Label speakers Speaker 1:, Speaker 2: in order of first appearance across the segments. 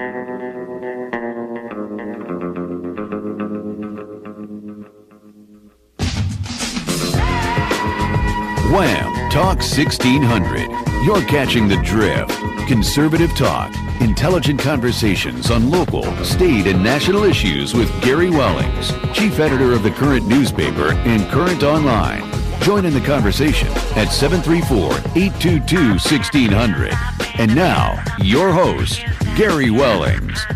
Speaker 1: Wham! Talk 1600. You're catching the drift. Conservative talk. Intelligent conversations on local, state, and national issues with Gary Wellings, chief editor of the Current newspaper and Current Online. Join in the conversation at 734-822-1600. And now, your host, Gary Wellings.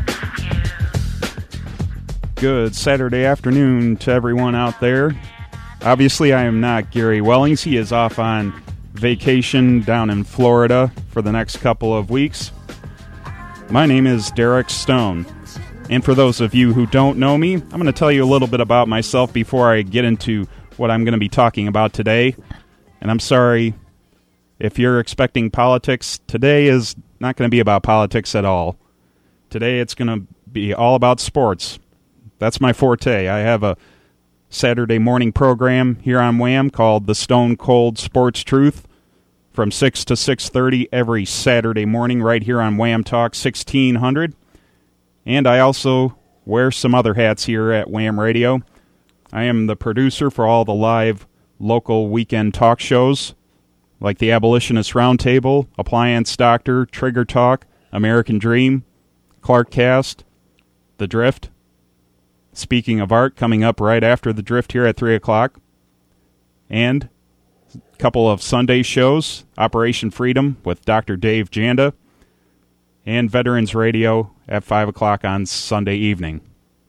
Speaker 2: Good Saturday afternoon to everyone out there. Obviously, I am not Gary Wellings. He is off on vacation down in Florida for the next couple of weeks. My name is Derek Stone. And for those of you who don't know me, I'm going to tell you a little bit about myself before I get into what I'm going to be talking about today. And I'm sorry if you're expecting politics. Today is not going to be about politics at all. Today it's going to be all about sports. That's my forte. I have a Saturday morning program here on Wham called the Stone Cold Sports Truth from 6 to 6:30 every Saturday morning right here on Wham Talk 1600. And I also wear some other hats here at Wham Radio. I am the producer for all the live local weekend talk shows like the Abolitionist Roundtable, Appliance Doctor, Trigger Talk, American Dream, Clarkcast, The Drift. Speaking of art, coming up right after The Drift here at 3 o'clock. And a couple of Sunday shows, Operation Freedom with Dr. Dave Janda, and Veterans Radio at 5 o'clock on Sunday evening.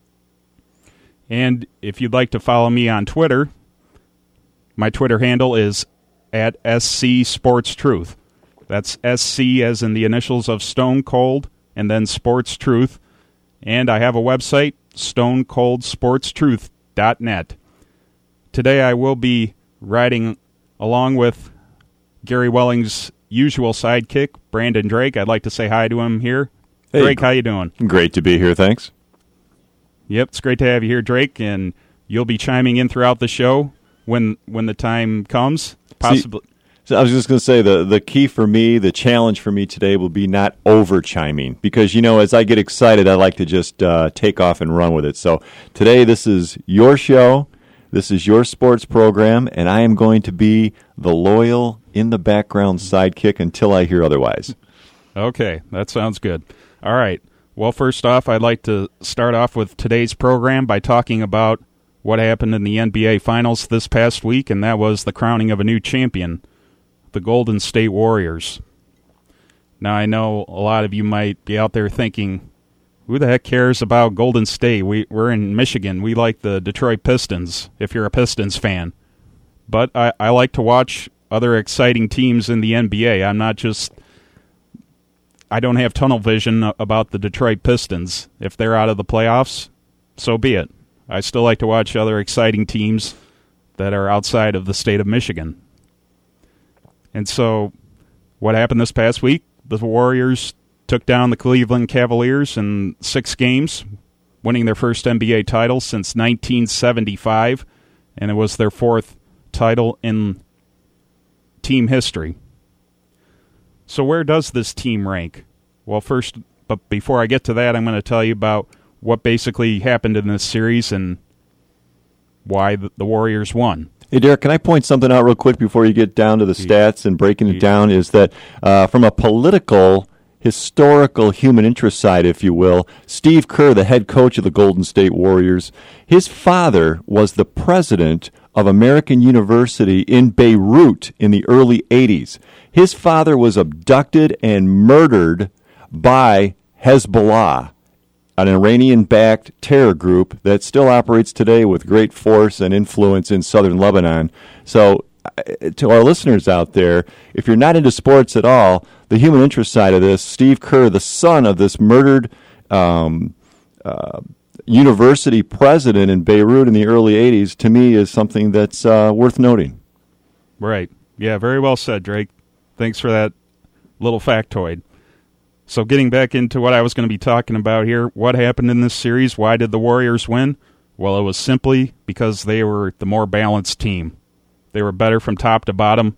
Speaker 2: And if you'd like to follow me on Twitter, my Twitter handle is at SC Sports Truth. That's SC as in the initials of Stone Cold, and then Sports Truth. And I have a website, stonecoldsportstruth.net. Today I will be riding along with Gary Wellings' usual sidekick, Brandon Drake. I'd like to say hi to him here. Hey, Drake, how you doing?
Speaker 3: Great to be here, thanks.
Speaker 2: Yep, it's great to have you here, Drake, and you'll be chiming in throughout the show when the time comes, possibly.
Speaker 3: So I was just going to say the key for me, the challenge for me today will be not over-chiming because, as I get excited, I like to just take off and run with it. So today this is your show, this is your sports program, and I am going to be the loyal, in-the-background sidekick until I hear otherwise.
Speaker 2: Okay, that sounds good. All right. Well, first off, I'd like to start off with today's program by talking about what happened in the NBA Finals this past week, and that was the crowning of a new champion, the Golden State Warriors. Now, I know a lot of you might be out there thinking, who the heck cares about Golden State? We're in Michigan. We like the Detroit Pistons, if you're a Pistons fan. But I like to watch other exciting teams in the NBA. I don't have tunnel vision about the Detroit Pistons. If they're out of the playoffs, so be it. I still like to watch other exciting teams that are outside of the state of Michigan. And so, what happened this past week? The Warriors took down the Cleveland Cavaliers in 6 games, winning their first NBA title since 1975, and it was their 4th title in team history. So where does this team rank? Well, but before I get to that, I'm going to tell you about what basically happened in this series and why the Warriors won.
Speaker 3: Hey, Derek, can I point something out real quick before you get down to the stats and breaking it down? Is that from a political, historical, human interest side, if you will, Steve Kerr, the head coach of the Golden State Warriors, his father was the president of American University in Beirut in the early 80s. His father was abducted and murdered by Hezbollah, an Iranian-backed terror group that still operates today with great force and influence in southern Lebanon. So to our listeners out there, if you're not into sports at all, the human interest side of this, Steve Kerr, the son of this murdered university president in Beirut in the early 80s, to me is something that's worth noting.
Speaker 2: Right. Yeah, very well said, Drake. Thanks for that little factoid. So getting back into what I was going to be talking about here, what happened in this series? Why did the Warriors win? Well, it was simply because they were the more balanced team. They were better from top to bottom,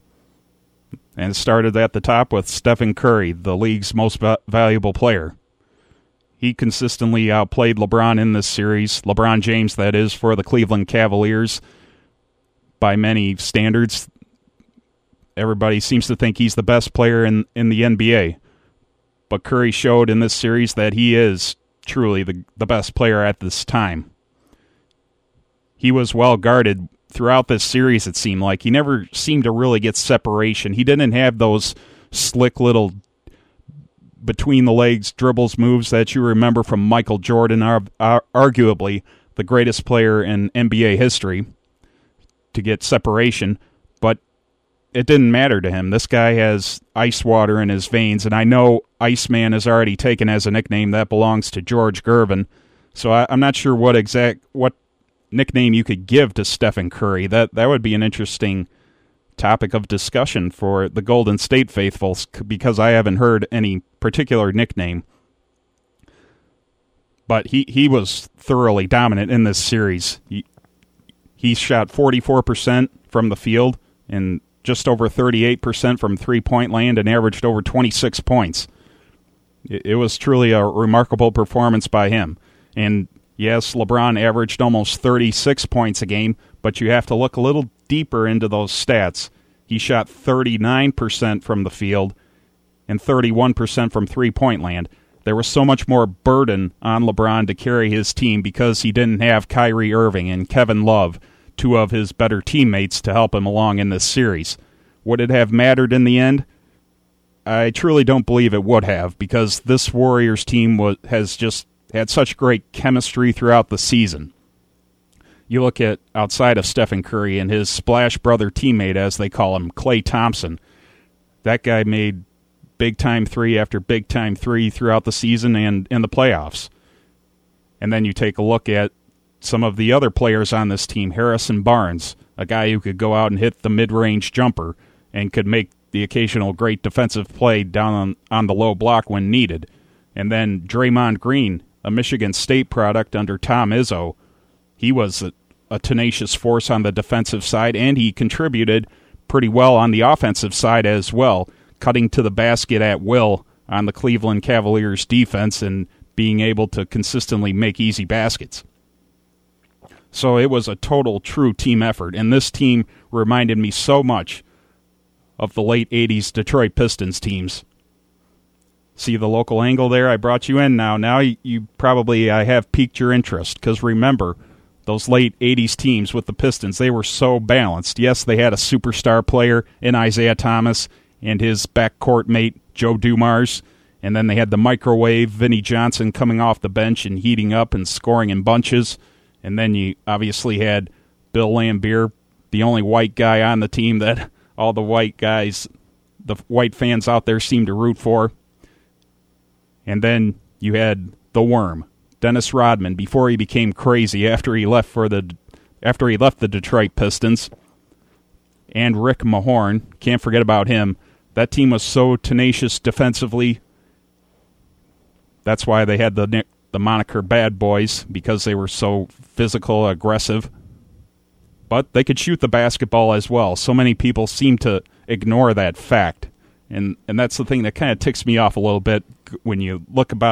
Speaker 2: and it started at the top with Stephen Curry, the league's most valuable player. He consistently outplayed LeBron in this series. LeBron James, that is, for the Cleveland Cavaliers. By many standards, everybody seems to think he's the best player in the NBA. But Curry showed in this series that he is truly the best player at this time. He was well guarded throughout this series, it seemed like. He never seemed to really get separation. He didn't have those slick little between-the-legs dribbles moves that you remember from Michael Jordan, arguably the greatest player in NBA history, to get separation. But it didn't matter to him. This guy has ice water in his veins, and I know Iceman is already taken as a nickname that belongs to George Gervin. So I'm not sure what nickname you could give to Stephen Curry. That would be an interesting topic of discussion for the Golden State faithfuls, because I haven't heard any particular nickname. But he was thoroughly dominant in this series. He shot 44% from the field and just over 38% from three-point land and averaged over 26 points. It was truly a remarkable performance by him. And yes, LeBron averaged almost 36 points a game, but you have to look a little deeper into those stats. He shot 39% from the field and 31% from three-point land. There was so much more burden on LeBron to carry his team because he didn't have Kyrie Irving and Kevin Love, two of his better teammates, to help him along in this series. Would it have mattered in the end? I truly don't believe it would have, because this Warriors team has just had such great chemistry throughout the season. You look at outside of Stephen Curry and his splash brother teammate, as they call him, Klay Thompson. That guy made big-time three after big-time three throughout the season and in the playoffs. And then you take a look at some of the other players on this team. Harrison Barnes, a guy who could go out and hit the mid-range jumper and could make the occasional great defensive play down on the low block when needed. And then Draymond Green, a Michigan State product under Tom Izzo. He was a tenacious force on the defensive side, and he contributed pretty well on the offensive side as well, cutting to the basket at will on the Cleveland Cavaliers defense and being able to consistently make easy baskets. So it was a total true team effort, and this team reminded me so much of the late 80s Detroit Pistons teams. See the local angle there? I brought you in now. Now you probably have piqued your interest, because remember, those late 80s teams with the Pistons, they were so balanced. Yes, they had a superstar player in Isaiah Thomas and his backcourt mate, Joe Dumars, and then they had the microwave, Vinnie Johnson, coming off the bench and heating up and scoring in bunches. And then you obviously had Bill Laimbeer, the only white guy on the team that all the white guys, the white fans out there seemed to root for. And then you had the Worm, Dennis Rodman, before he became crazy after he left the Detroit Pistons. And Rick Mahorn, can't forget about him. That team was so tenacious defensively. That's why they had the moniker Bad Boys, because they were so physical, aggressive. But they could shoot the basketball as well. So many people seem to ignore that fact. And that's the thing that kind of ticks me off a little bit when you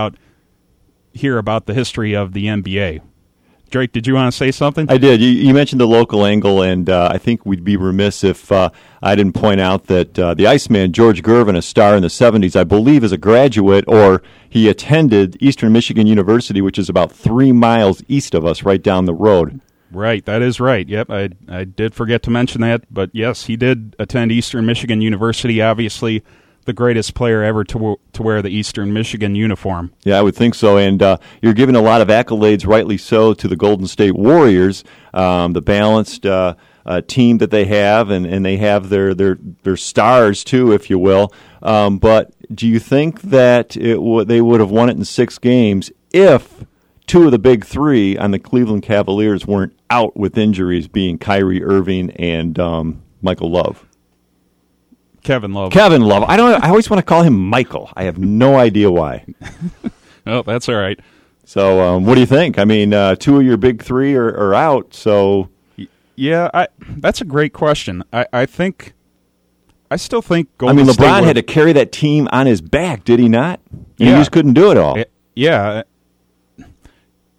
Speaker 2: hear about the history of the NBA. Drake, did you want to say something?
Speaker 3: I did. You mentioned the local angle, and I think we'd be remiss if I didn't point out that the Iceman, George Gervin, a star in the 70s, I believe is a graduate, or he attended Eastern Michigan University, which is about 3 miles east of us, right down the road.
Speaker 2: Right, that is right. Yep, I did forget to mention that, but yes, he did attend Eastern Michigan University, obviously the greatest player ever to wear the Eastern Michigan uniform. Yeah,
Speaker 3: I would think so, and you're giving a lot of accolades, rightly so, to the Golden State Warriors, the balanced team that they have, and they have their stars, too, if you will. But do you think that they would have won it in 6 games if 2 of the big 3 on the Cleveland Cavaliers weren't out with injuries, being Kyrie Irving and Michael Love?
Speaker 2: Kevin Love.
Speaker 3: I always want to call him Michael. I have no idea why.
Speaker 2: Oh, that's all right.
Speaker 3: So, what do you think? I mean, 2 of your big 3 are out. So,
Speaker 2: yeah, that's a great question. I still think Golden State.
Speaker 3: LeBron had to carry that team on his back, did he not? Yeah. He just couldn't do it all.
Speaker 2: Yeah,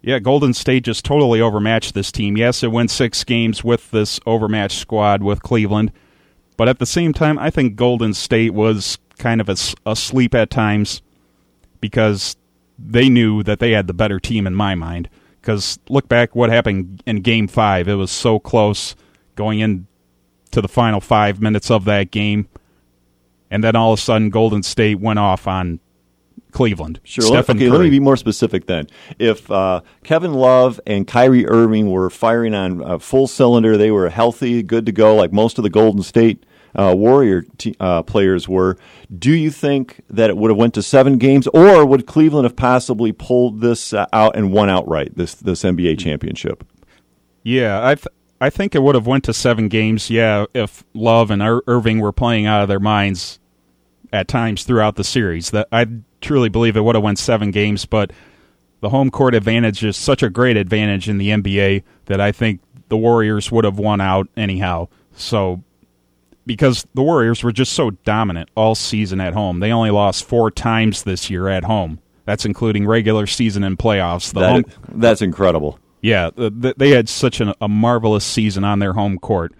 Speaker 2: Yeah, Golden State just totally overmatched this team. Yes, it went 6 games with this overmatched squad with Cleveland, but at the same time, I think Golden State was kind of asleep at times because they knew that they had the better team in my mind. Because look back what happened in Game 5. It was so close going into the final 5 minutes of that game, and then all of a sudden Golden State went off on Cleveland.
Speaker 3: Sure. Let me be more specific then. If Kevin Love and Kyrie Irving were firing on full cylinder, they were healthy, good to go, like most of the Golden State Warrior players were, do you think that it would have went to 7 games, or would Cleveland have possibly pulled this out and won outright, this NBA championship?
Speaker 2: Yeah, I think it would have went to 7 games, yeah, if Love and Irving were playing out of their minds at times throughout the series. That I truly believe it would have went 7 games, but the home court advantage is such a great advantage in the NBA that I think the Warriors would have won out anyhow. So, because the Warriors were just so dominant all season at home. They only lost 4 times this year at home. That's including regular season and playoffs.
Speaker 3: That's incredible.
Speaker 2: Yeah, they had such a marvelous season on their home court.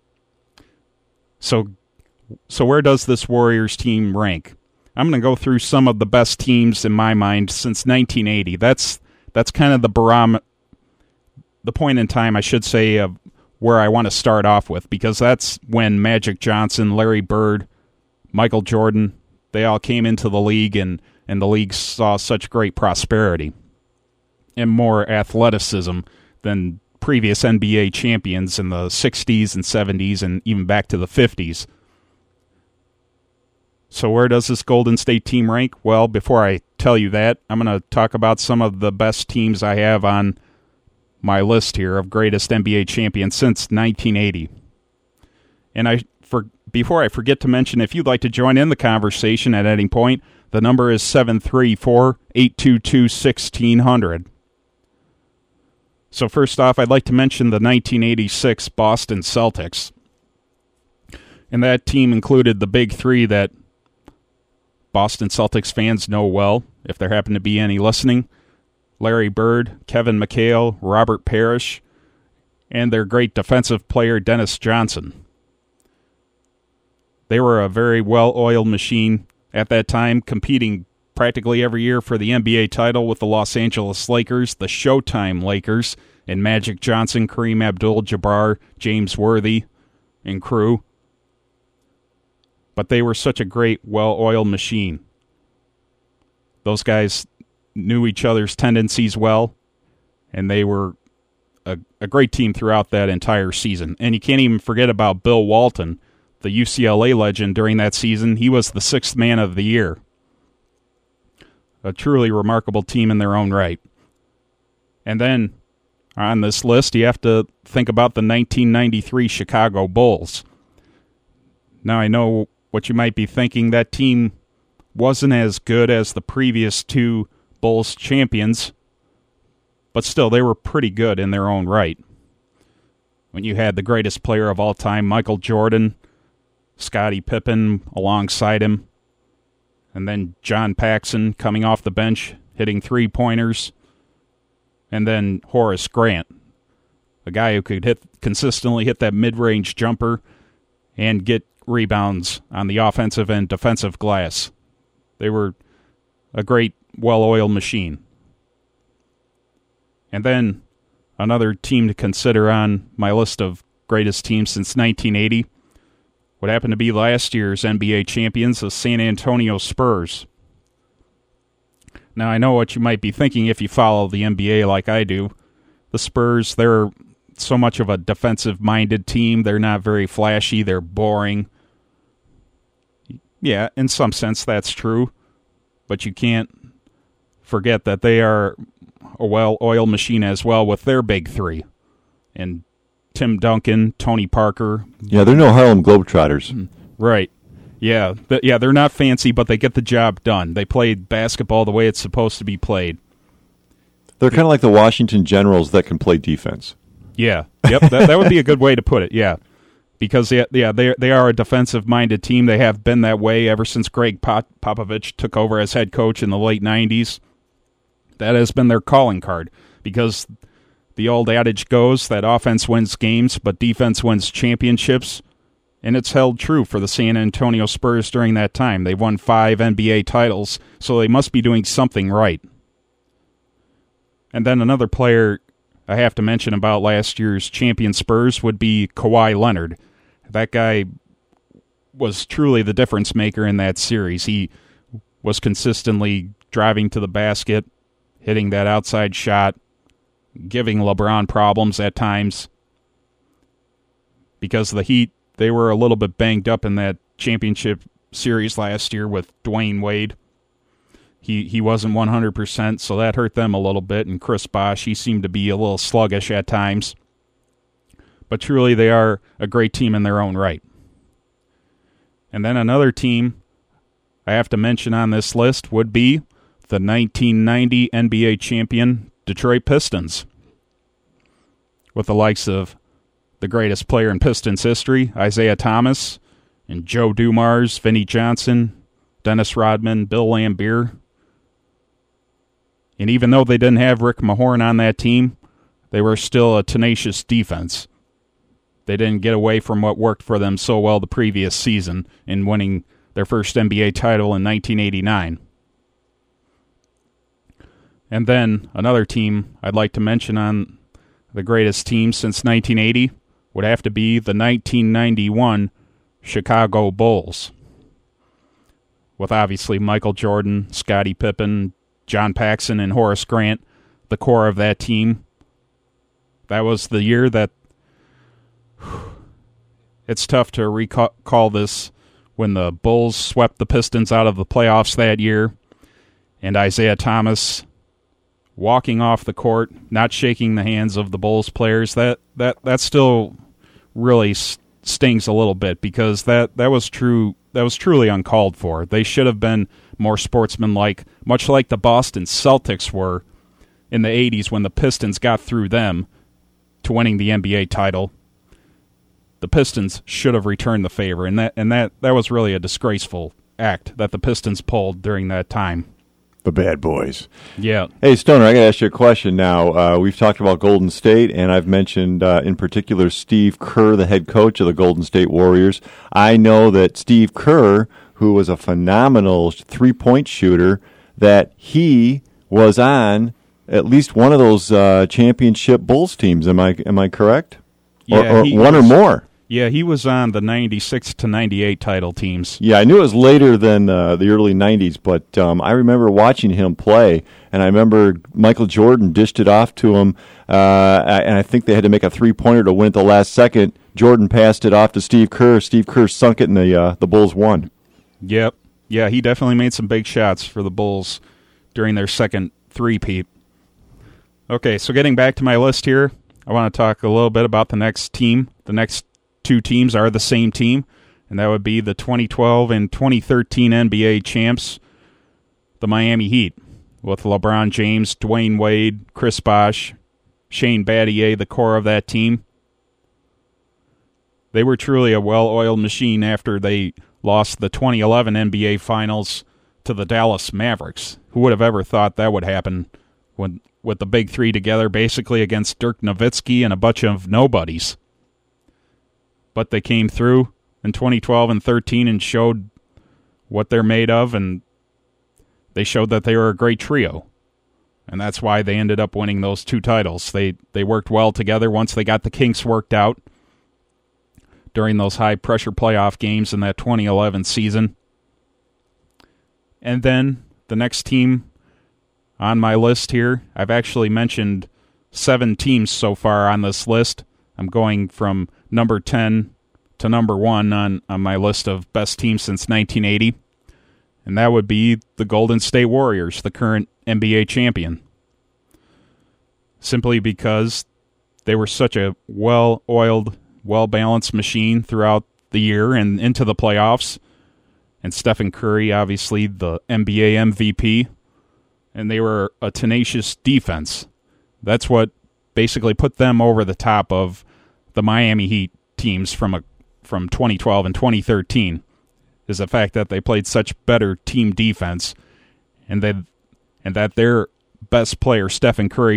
Speaker 2: So where does this Warriors team rank? I'm going to go through some of the best teams in my mind since 1980. That's kind of the point in time, I should say, of where I want to start off with, because that's when Magic Johnson, Larry Bird, Michael Jordan, they all came into the league, and the league saw such great prosperity and more athleticism than previous NBA champions in the 60s and 70s and even back to the 50s. So where does this Golden State team rank? Well, before I tell you that, I'm going to talk about some of the best teams I have on my list here of greatest NBA champions since 1980. And before I forget to mention, if you'd like to join in the conversation at any point, the number is 734-822-1600. So first off, I'd like to mention the 1986 Boston Celtics. And that team included the big 3 that Boston Celtics fans know well, if there happen to be any listening: Larry Bird, Kevin McHale, Robert Parrish, and their great defensive player Dennis Johnson. They were a very well-oiled machine at that time, competing practically every year for the NBA title with the Los Angeles Lakers, the Showtime Lakers, and Magic Johnson, Kareem Abdul-Jabbar, James Worthy, and crew. But they were such a great, well-oiled machine. Those guys knew each other's tendencies well, and they were a great team throughout that entire season. And you can't even forget about Bill Walton, the UCLA legend during that season. He was the 6th man of the year. A truly remarkable team in their own right. And then, on this list, you have to think about the 1993 Chicago Bulls. Now, I know what you might be thinking. That team wasn't as good as the previous 2 Bulls champions, but still, they were pretty good in their own right. When you had the greatest player of all time, Michael Jordan, Scottie Pippen alongside him, and then John Paxson coming off the bench, hitting 3-pointers, and then Horace Grant, a guy who could consistently hit that mid-range jumper and get rebounds on the offensive and defensive glass. They were a great, well-oiled machine. And then another team to consider on my list of greatest teams since 1980 would happen to be last year's NBA champions, the San Antonio Spurs. Now, I know what you might be thinking if you follow the NBA like I do. The Spurs, they're so much of a defensive-minded team. They're not very flashy. They're boring. Yeah, in some sense that's true, but you can't forget that they are a well-oiled machine as well with their big 3. And Tim Duncan, Tony Parker.
Speaker 3: Yeah, they're no Harlem Globetrotters.
Speaker 2: Right. Yeah, they're not fancy, but they get the job done. They play basketball the way it's supposed to be played.
Speaker 3: They're kind of like the Washington Generals that can play defense.
Speaker 2: Yeah, yep, that would be a good way to put it, yeah. Because, they are a defensive-minded team. They have been that way ever since Greg Popovich took over as head coach in the late 90s. That has been their calling card, because the old adage goes that offense wins games, but defense wins championships, and it's held true for the San Antonio Spurs during that time. They've won 5 NBA titles, so they must be doing something right. And then another player I have to mention about last year's champion Spurs would be Kawhi Leonard. That guy was truly the difference maker in that series. He was consistently driving to the basket, hitting that outside shot, giving LeBron problems at times. Because the Heat, they were a little bit banged up in that championship series last year with Dwayne Wade. He wasn't 100%, so that hurt them a little bit. And Chris Bosh, he seemed to be a little sluggish at times. But truly, they are a great team in their own right. And then another team I have to mention on this list would be the 1990 NBA champion Detroit Pistons, with the likes of the greatest player in Pistons history, Isaiah Thomas, and Joe Dumars, Vinnie Johnson, Dennis Rodman, Bill Laimbeer. And even though they didn't have Rick Mahorn on that team, they were still a tenacious defense. They didn't get away from what worked for them so well the previous season in winning their first NBA title in 1989. And then another team I'd like to mention on the greatest team since 1980 would have to be the 1991 Chicago Bulls, with obviously Michael Jordan, Scottie Pippen, John Paxson, and Horace Grant, the core of that team. That was the year that it's tough to recall this, when the Bulls swept the Pistons out of the playoffs that year, and Isaiah Thomas walking off the court, not shaking the hands of the Bulls players. That still really stings a little bit, because that was true. That was truly uncalled for. They should have been more sportsmanlike, much like the Boston Celtics were in the 80s when the Pistons got through them to winning the NBA title. The Pistons should have returned the favor, and that was really a disgraceful act that the Pistons pulled during that time.
Speaker 3: The bad boys.
Speaker 2: Yeah.
Speaker 3: Hey, Stoner, I got to ask you a question now. We've talked about Golden State, and I've mentioned in particular Steve Kerr, the head coach of the Golden State Warriors. I know that Steve Kerr, who was a phenomenal three-point shooter, that he was on at least one of those championship Bulls teams. Am I correct?
Speaker 2: Yeah,
Speaker 3: or one or more.
Speaker 2: Yeah, he was on the 96 to 98 title teams.
Speaker 3: Yeah, I knew it was later than the early 90s, but I remember watching him play, and I remember Michael Jordan dished it off to him, and I think they had to make a three-pointer to win at the last second. Jordan passed it off to Steve Kerr. Steve Kerr sunk it, and the Bulls won.
Speaker 2: Yep. Yeah, he definitely made some big shots for the Bulls during their second three-peat. Okay, so getting back to my list here, I want to talk a little bit about the next team. The next two teams are the same team, and that would be the 2012 and 2013 NBA champs, the Miami Heat, with LeBron James, Dwayne Wade, Chris Bosh, Shane Battier, the core of that team. They were truly a well-oiled machine after they lost the 2011 NBA Finals to the Dallas Mavericks. Who would have ever thought that would happen with the big three together, basically against Dirk Nowitzki and a bunch of nobodies? But they came through in 2012 and 13 and showed what they're made of, and they showed that they were a great trio. And that's why they ended up winning those two titles. They worked well together once they got the kinks worked out during those high-pressure playoff games in that 2011 season. And then the next team on my list here, I've actually mentioned 7 teams so far on this list. I'm going from number 10 to number 1 on my list of best teams since 1980. And that would be the Golden State Warriors, the current NBA champion. Simply because they were such a well-oiled, well-balanced machine throughout the year and into the playoffs. And Stephen Curry, obviously, the NBA MVP. And they were a tenacious defense. That's what basically put them over the top of the Miami Heat teams from 2012 and 2013, is the fact that they played such better team defense, and that their best player, Stephen Curry,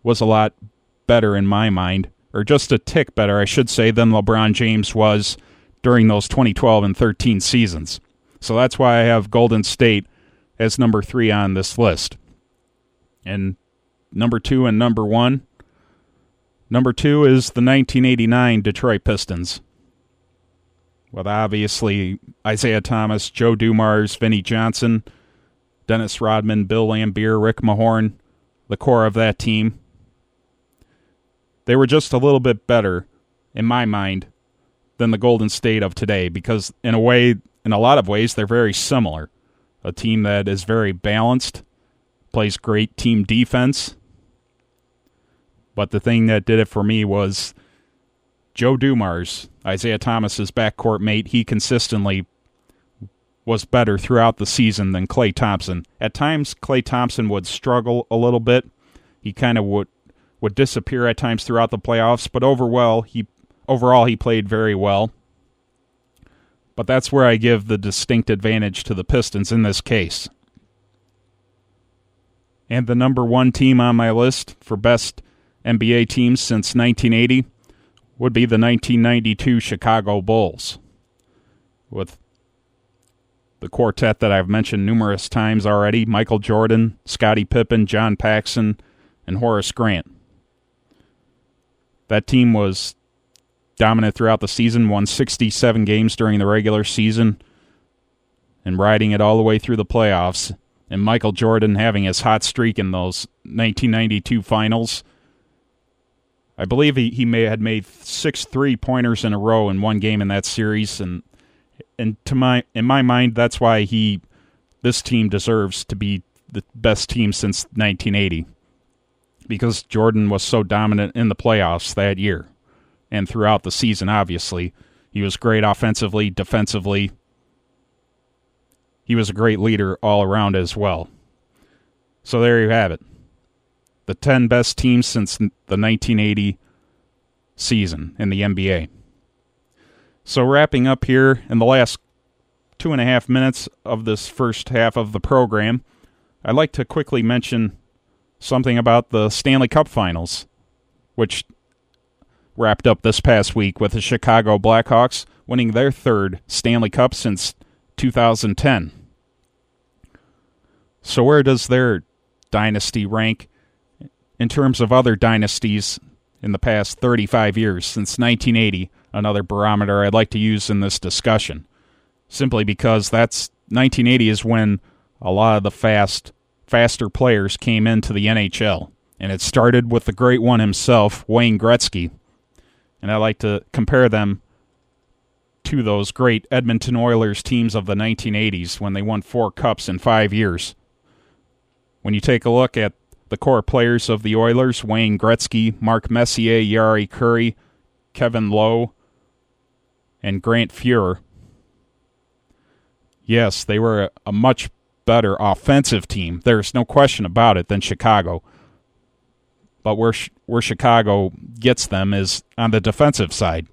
Speaker 2: was a lot better in my mind, or just a tick better, I should say, than LeBron James was during those 2012 and 13 seasons. So that's why I have Golden State as number 3 on this list. And number 2 and number 1. Number 2 is the 1989 Detroit Pistons. With obviously Isaiah Thomas, Joe Dumars, Vinnie Johnson, Dennis Rodman, Bill Laimbeer, Rick Mahorn, the core of that team. They were just a little bit better, in my mind, than the Golden State of today, because in a lot of ways, they're very similar. A team that is very balanced, plays great team defense. But the thing that did it for me was Joe Dumars, Isaiah Thomas's backcourt mate. He consistently was better throughout the season than Klay Thompson. At times, Klay Thompson would struggle a little bit. He kind of would disappear at times throughout the playoffs, but overall, he played very well. But that's where I give the distinct advantage to the Pistons in this case. And the number 1 team on my list for best NBA teams since 1980 would be the 1992 Chicago Bulls, with the quartet that I've mentioned numerous times already: Michael Jordan, Scottie Pippen, John Paxson, and Horace Grant. That team was dominant throughout the season, won 67 games during the regular season, and riding it all the way through the playoffs. And Michael Jordan having his hot streak in those 1992 finals. I believe he had made 6 3-pointers in a row in one game in that series, and in my mind, that's why this team deserves to be the best team since 1980, because Jordan was so dominant in the playoffs that year and throughout the season. Obviously, he was great offensively, defensively. He was a great leader all around as well. So there you have it. The 10 best teams since the 1980 season in the NBA. So wrapping up here in the last 2.5 minutes of this first half of the program, I'd like to quickly mention something about the Stanley Cup Finals, which wrapped up this past week with the Chicago Blackhawks winning their 3rd Stanley Cup since 2010. So where does their dynasty rank in terms of other dynasties in the past 35 years, since 1980, another barometer I'd like to use in this discussion, simply because 1980 is when a lot of the faster players came into the NHL, and it started with the great one himself, Wayne Gretzky, and I like to compare them to those great Edmonton Oilers teams of the 1980s when they won 4 cups in 5 years. When you take a look at the core players of the Oilers: Wayne Gretzky, Mark Messier, Jari Kurri, Kevin Lowe, and Grant Fuhr. Yes, they were a much better offensive team, there's no question about it, than Chicago. But where Chicago gets them is on the defensive side.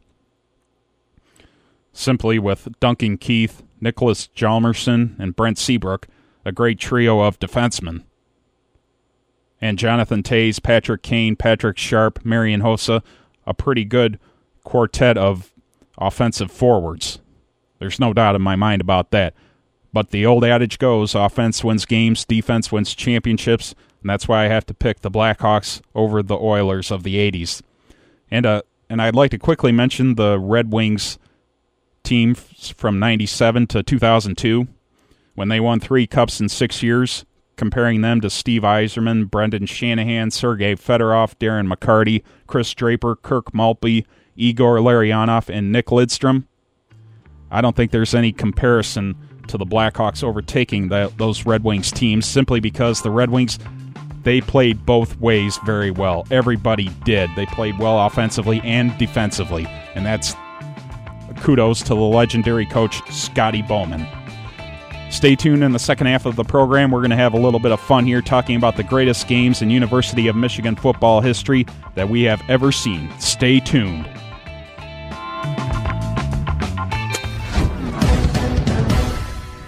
Speaker 2: Simply with Duncan Keith, Nicholas Hjalmarsson, and Brent Seabrook, a great trio of defensemen. And Jonathan Toews, Patrick Kane, Patrick Sharp, Marian Hossa, a pretty good quartet of offensive forwards. There's no doubt in my mind about that. But the old adage goes, offense wins games, defense wins championships, and that's why I have to pick the Blackhawks over the Oilers of the 80s. And I'd like to quickly mention the Red Wings team from 97 to 2002, when they won 3 cups in 6 years, comparing them to Steve Yzerman, Brendan Shanahan, Sergei Fedorov, Darren McCarty, Chris Draper, Kirk Maltby, Igor Larionov, and Nick Lidstrom. I don't think there's any comparison to the Blackhawks overtaking those Red Wings teams, simply because the Red Wings, they played both ways very well. Everybody did. They played well offensively and defensively, and that's kudos to the legendary coach Scotty Bowman. Stay tuned in the second half of the program. We're going to have a little bit of fun here talking about the greatest games in University of Michigan football history that we have ever seen. Stay tuned.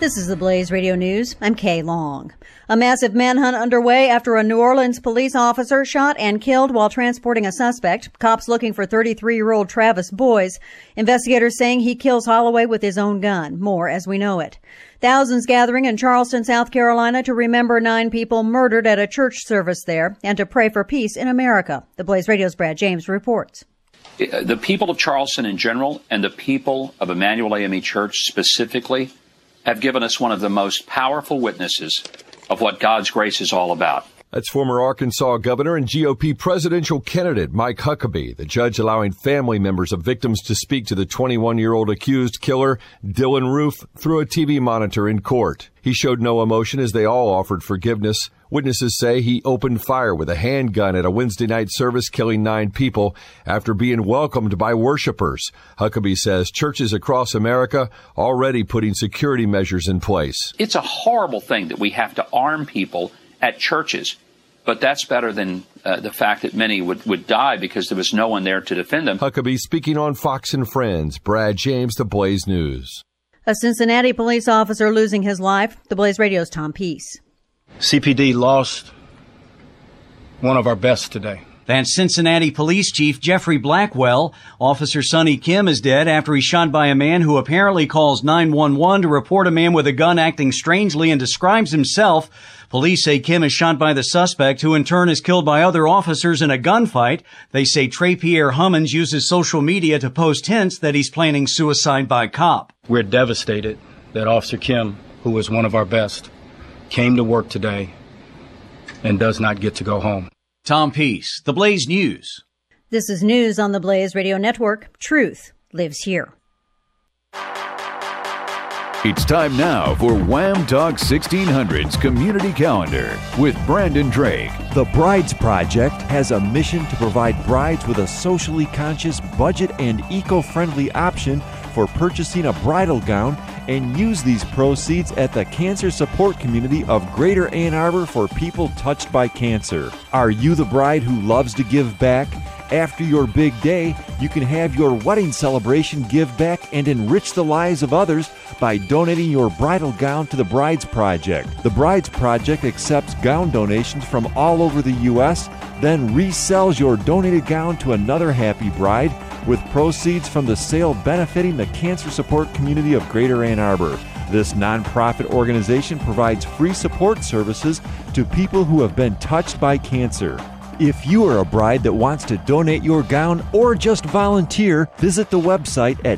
Speaker 4: This is the Blaze Radio News. I'm Kay Long. A massive manhunt underway after a New Orleans police officer shot and killed while transporting a suspect. Cops looking for 33-year-old Travis Boyes. Investigators saying he kills Holloway with his own gun. More as we know it. Thousands gathering in Charleston, South Carolina to remember 9 people murdered at a church service there and to pray for peace in America. The Blaze Radio's Brad James reports.
Speaker 5: The people of Charleston in general and the people of Emmanuel AME Church specifically have given us one of the most powerful witnesses of what God's grace is all about.
Speaker 6: That's former Arkansas governor and GOP presidential candidate Mike Huckabee, the judge allowing family members of victims to speak to the 21-year-old accused killer, Dylan Roof, through a TV monitor in court. He showed no emotion as they all offered forgiveness. Witnesses say he opened fire with a handgun at a Wednesday night service, killing 9 people after being welcomed by worshipers. Huckabee says churches across America already putting security measures in place.
Speaker 5: It's a horrible thing that we have to arm people at churches, but that's better than the fact that many would die because there was no one there to defend them.
Speaker 6: Huckabee speaking on Fox and Friends. Brad James, The Blaze News.
Speaker 4: A Cincinnati police officer losing his life. The Blaze Radio's Tom Peace.
Speaker 7: CPD lost one of our best today.
Speaker 8: That's Cincinnati Police Chief Jeffrey Blackwell. Officer Sonny Kim is dead after he's shot by a man who apparently calls 911 to report a man with a gun acting strangely and describes himself. Police say Kim is shot by the suspect, who in turn is killed by other officers in a gunfight. They say Trey Pierre Hummons uses social media to post hints that he's planning suicide by cop.
Speaker 7: We're devastated that Officer Kim, who was one of our best, came to work today and does not get to go home.
Speaker 8: Tom Peace, The Blaze News.
Speaker 4: This is news on the Blaze Radio Network. Truth lives here.
Speaker 1: It's time now for Wham Talk 1600's Community Calendar with Brandon Drake.
Speaker 9: The Brides Project has a mission to provide brides with a socially conscious, budget, and eco-friendly option for purchasing a bridal gown and use these proceeds at the cancer support community of Greater Ann Arbor for people touched by cancer. Are you the bride who loves to give back? After your big day, you can have your wedding celebration give back and enrich the lives of others by donating your bridal gown to the Brides Project. The Brides Project accepts gown donations from all over the U.S., then resells your donated gown to another happy bride, with proceeds from the sale benefiting the cancer support community of Greater Ann Arbor. This nonprofit organization provides free support services to people who have been touched by cancer. If you are a bride that wants to donate your gown or just volunteer, visit the website at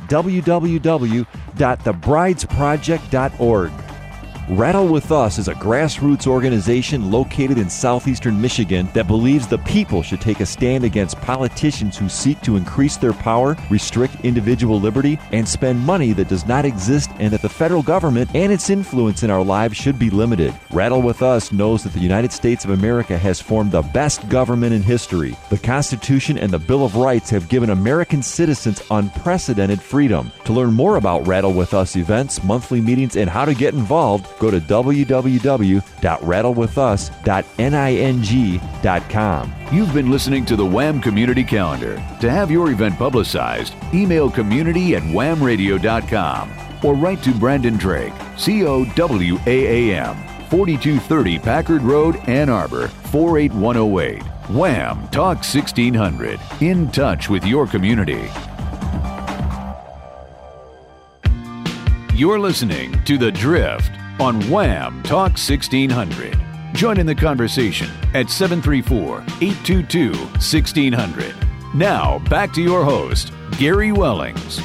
Speaker 9: www.thebridesproject.org. Rattle With Us is a grassroots organization located in southeastern Michigan that believes the people should take a stand against politicians who seek to increase their power, restrict individual liberty, and spend money that does not exist, and that the federal government and its influence in our lives should be limited. Rattle With Us knows that the United States of America has formed the best government in history. The Constitution and the Bill of Rights have given American citizens unprecedented freedom. To learn more about Rattle With Us events, monthly meetings, and how to get involved, go to www.rattlewithus.ning.com.
Speaker 1: You've been listening to the Wham Community Calendar. To have your event publicized, email community@whamradio.com or write to Brandon Drake, COWAAM, 4230 Packard Road, Ann Arbor, 48108. Wham Talk 1600. In touch with your community. You're listening to The Drift on Wham Talk 1600. Join in the conversation at 734-822-1600. Now, back to your host, Gary Wellings.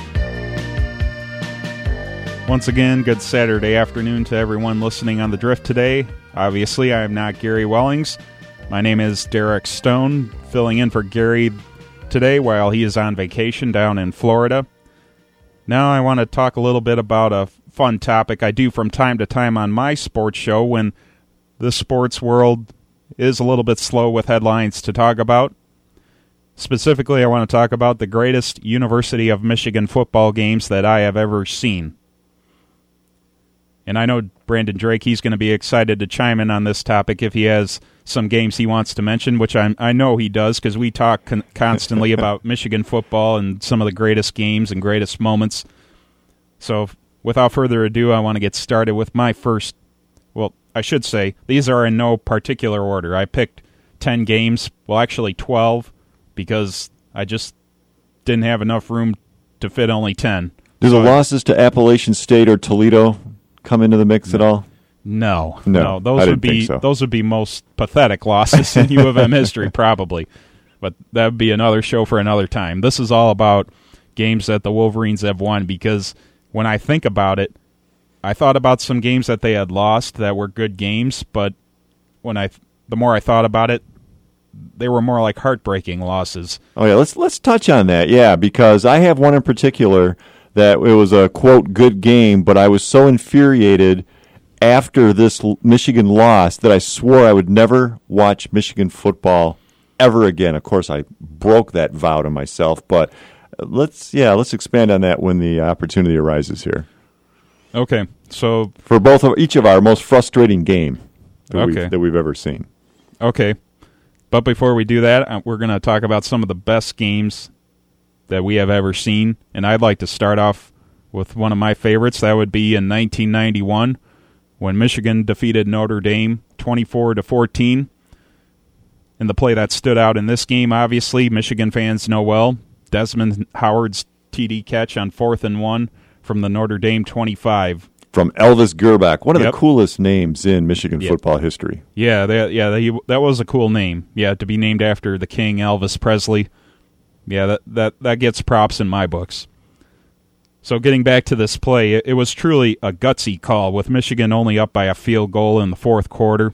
Speaker 2: Once again, good Saturday afternoon to everyone listening on The Drift today. Obviously, I am not Gary Wellings. My name is Derek Stone, filling in for Gary today while he is on vacation down in Florida. Now I want to talk a little bit about a fun topic I do from time to time on my sports show when the sports world is a little bit slow with headlines to talk about. Specifically, I want to talk about the greatest University of Michigan football games that I have ever seen. And I know Brandon Drake, he's going to be excited to chime in on this topic if he has some games he wants to mention, which I know he does because we talk constantly about Michigan football and some of the greatest games and greatest moments. So without further ado, I want to get started with my first. Well, I should say these are in no particular order. I picked 10 games, well, actually 12, because I just didn't have enough room to fit only 10.
Speaker 3: Do the losses to Appalachian State or Toledo come into the mix at all?
Speaker 2: No.
Speaker 3: Those
Speaker 2: would be most pathetic losses in U of M history, probably. But that would be another show for another time. This is all about games that the Wolverines have won, because when I think about it, I thought about some games that they had lost that were good games, but the more I thought about it, they were more like heartbreaking losses.
Speaker 3: Oh yeah, let's touch on that. Yeah, because I have one in particular that it was a quote good game, but I was so infuriated after this Michigan loss that I swore I would never watch Michigan football ever again. Of course, I broke that vow to myself, but let's expand on that when the opportunity arises here.
Speaker 2: Okay, so
Speaker 3: for each of our most frustrating game that we've ever seen.
Speaker 2: Okay, but before we do that, we're going to talk about some of the best games that we have ever seen, and I'd like to start off with one of my favorites. That would be in 1991 when Michigan defeated Notre Dame 24-14. And the play that stood out in this game, obviously, Michigan fans know well, Desmond Howard's TD catch on 4th and 1 from the Notre Dame 25.
Speaker 3: From Elvis Gerbach, one of the coolest names in Michigan football history.
Speaker 2: Yeah, that was a cool name. Yeah, to be named after the king, Elvis Presley. Yeah, that gets props in my books. So getting back to this play, it was truly a gutsy call with Michigan only up by a field goal in the fourth quarter.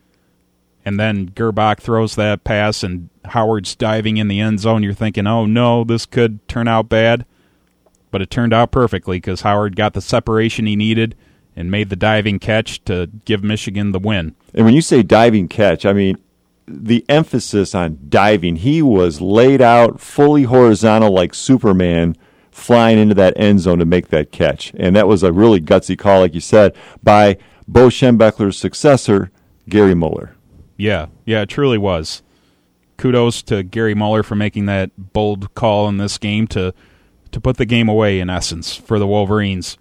Speaker 2: And then Gerbach throws that pass and Howard's diving in the end zone. You're thinking, oh no, this could turn out bad. But it turned out perfectly because Howard got the separation he needed and made the diving catch to give Michigan the win.
Speaker 3: And when you say diving catch, I mean the emphasis on diving. He was laid out fully horizontal like Superman, flying into that end zone to make that catch. And that was a really gutsy call, like you said, by Bo Schembechler's successor, Gary Mueller.
Speaker 2: Yeah, it truly was. Kudos to Gary Mueller for making that bold call in this game to put the game away, in essence, for the Wolverines.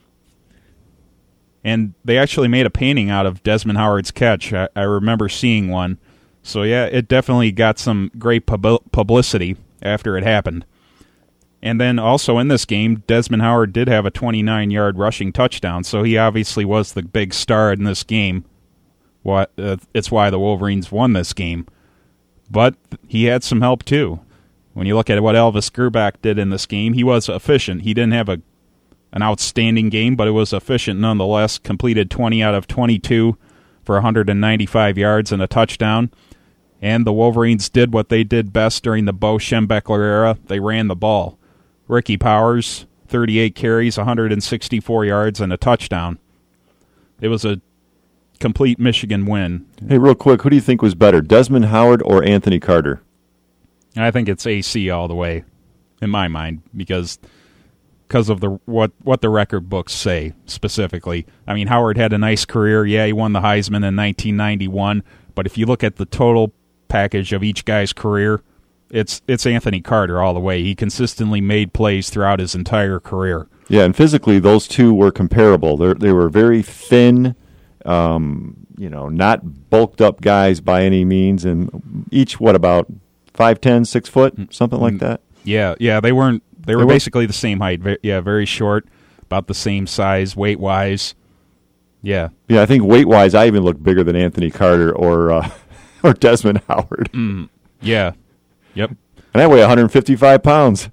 Speaker 2: And they actually made a painting out of Desmond Howard's catch. I remember seeing one. So, yeah, it definitely got some great publicity after it happened. And then also in this game, Desmond Howard did have a 29-yard rushing touchdown, so he obviously was the big star in this game. It's why the Wolverines won this game. But he had some help, too. When you look at what Elvis Gerbach did in this game, he was efficient. He didn't have an outstanding game, but it was efficient nonetheless. Completed 20 out of 22 for 195 yards and a touchdown. And the Wolverines did what they did best during the Bo Schembechler era. They ran the ball. Ricky Powers, 38 carries, 164 yards, and a touchdown. It was a complete Michigan win.
Speaker 3: Hey, real quick, who do you think was better, Desmond Howard or Anthony Carter?
Speaker 2: I think it's AC all the way, in my mind, because of what the record books say specifically. I mean, Howard had a nice career. Yeah, he won the Heisman in 1991, but if you look at the total package of each guy's career, it's Anthony Carter all the way. He consistently made plays throughout his entire career. Yeah, and physically those two were comparable. They were very thin, not bulked up guys by any means, and each about 5'10", 6 foot, something like that. Yeah, they weren't. They were basically the same height. Very short, about the same size weight wise. Yeah, I think weight wise, I even look bigger than Anthony Carter or Desmond Howard. Yeah. Yep. And I weigh 155 pounds.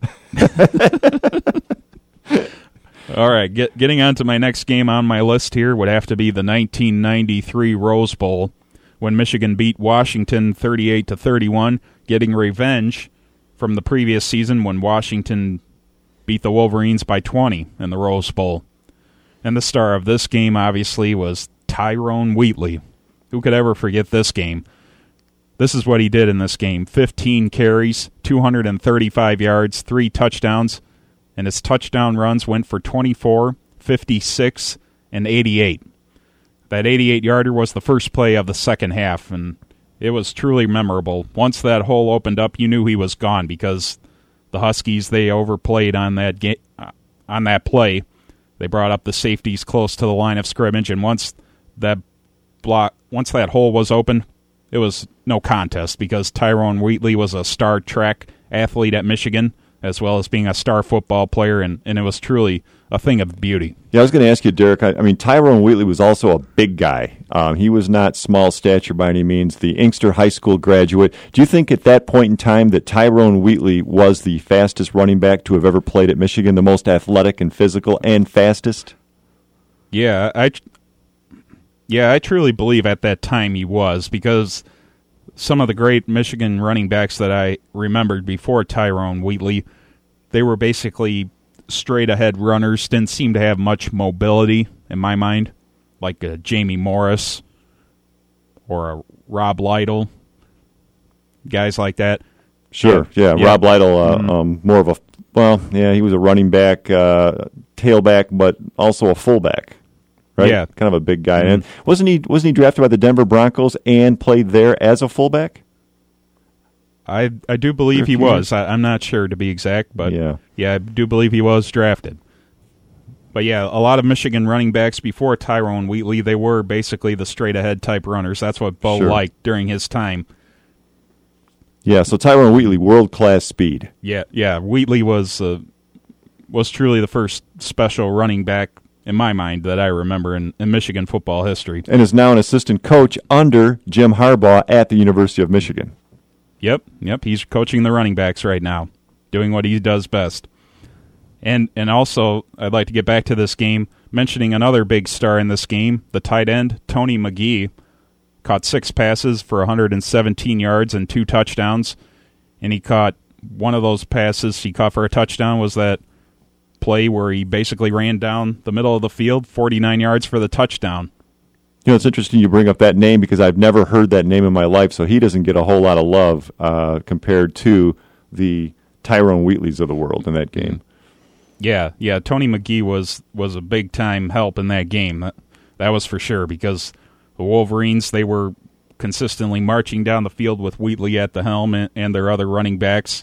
Speaker 2: All right, getting on to my next game on my list here would have to be the 1993 Rose Bowl, when Michigan beat Washington 38-31, getting revenge from the previous season when Washington beat the Wolverines by 20 in the Rose Bowl. And the star of this game, obviously, was Tyrone Wheatley. Who could ever forget this game? This is what he did in this game. 15 carries, 235 yards, 3 touchdowns, and his touchdown runs went for 24, 56, and 88. That 88-yarder was the first play of the second half, and it was truly memorable. Once that hole opened up, you knew he was gone because the Huskies, they overplayed on that play. They brought up the safeties close to the line of scrimmage, and once that hole was open, it was no contest because Tyrone Wheatley was a star track athlete at Michigan, as well as being a star football player, and it was truly a thing of beauty.
Speaker 3: Yeah, I was going to ask you, Derek, I mean, Tyrone Wheatley was also a big guy. He was not small stature by any means, the Inkster High School graduate. Do you think at that point in time that Tyrone Wheatley was the fastest running back to have ever played at Michigan, the most athletic and physical and fastest?
Speaker 2: Yeah, I truly believe at that time he was, because some of the great Michigan running backs that I remembered before Tyrone Wheatley, they were basically straight-ahead runners, didn't seem to have much mobility in my mind, like a Jamie Morris or a Rob Lytle, guys like that.
Speaker 3: Sure, yeah. Rob Lytle, more of a, he was a running back, tailback, but also a fullback. Right?
Speaker 2: Yeah.
Speaker 3: Kind of a big guy. And wasn't he drafted by the Denver Broncos and played there as a fullback?
Speaker 2: I do believe he was. I'm not sure to be exact, but yeah, I do believe he was drafted. But yeah, a lot of Michigan running backs before Tyrone Wheatley, they were basically the straight-ahead type runners. That's what Bo liked during his time.
Speaker 3: Yeah, so Tyrone Wheatley, world-class speed.
Speaker 2: Yeah. Wheatley was truly the first special running back, in my mind, that I remember in Michigan football history.
Speaker 3: And is now an assistant coach under Jim Harbaugh at the University of Michigan.
Speaker 2: Yep. He's coaching the running backs right now, doing what he does best. And also, I'd like to get back to this game, mentioning another big star in this game, the tight end, Tony McGee, caught 6 passes for 117 yards and 2 touchdowns, and he caught one of those passes he caught for a touchdown was that play where he basically ran down the middle of the field, 49 yards for the touchdown.
Speaker 3: You know, it's interesting you bring up that name because I've never heard that name in my life, so he doesn't get a whole lot of love compared to the Tyrone Wheatleys of the world in that game.
Speaker 2: Yeah, Tony McGee was a big-time help in that game. That was for sure, because the Wolverines, they were consistently marching down the field with Wheatley at the helm and their other running backs.